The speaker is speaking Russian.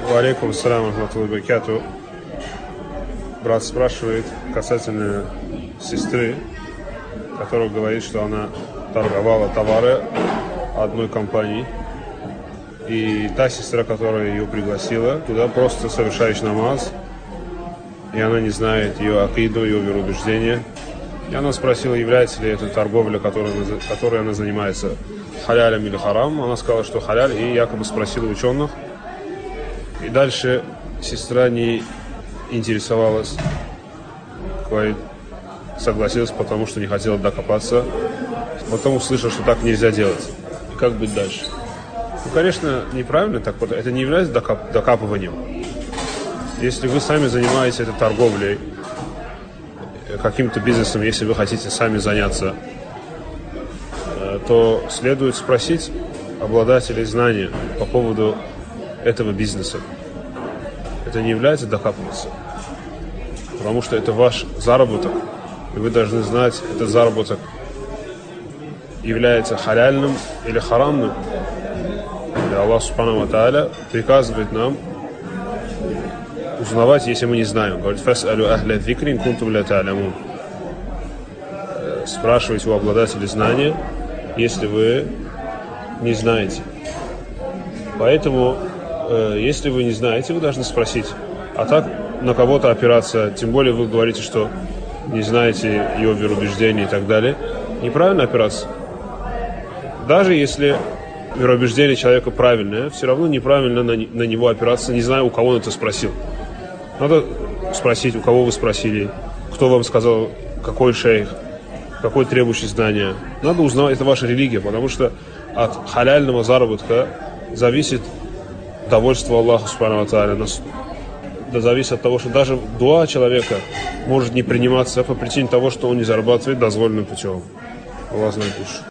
Валейкум ассаляму рахматуллахи ва баракатуху. Брат спрашивает касательно сестры, которая говорит, что она торговала товары одной компании. И та сестра, которая ее пригласила, туда просто совершаешь намаз, и она не знает ее акиду, ее вероубеждения. И она спросила, является ли это торговля, которой она занимается, халялем или харам. Она сказала, что халяль, и якобы спросила ученых. И дальше сестра не интересовалась, согласилась, потому что не хотела докопаться. Потом услышала, что так нельзя делать. И как быть дальше? Ну, конечно, неправильно так. Это не является докапыванием. Если вы сами занимаетесь этой торговлей, каким-то бизнесом, если вы хотите сами заняться, то следует спросить обладателей знания по поводу этого бизнеса. Это не является докапываться, потому что это ваш заработок, и вы должны знать, этот заработок является халяльным или харамным. И Аллах Субхану ва Тааля приказывает нам узнавать, если мы не знаем. Говорит: «Фас'алу ахля зикри ин кунтум ла та'ламун». Спрашивайте у обладателей знания, если вы не знаете. Поэтому, если вы не знаете, вы должны спросить. А так на кого-то опираться, тем более вы говорите, что не знаете его вероубеждения и так далее, неправильно опираться. Даже если вероубеждение человека правильное, все равно неправильно на него опираться, не знаю, у кого он это спросил. Надо спросить, у кого вы спросили, кто вам сказал, какой шейх, какой требующий знания. Надо узнавать, это ваша религия, потому что от халяльного заработка зависит довольство Аллаха Субхану ва Тааля. Зависит от того, что даже дуа человека может не приниматься по причине того, что он не зарабатывает дозволенным путем. Аллах знает лучше.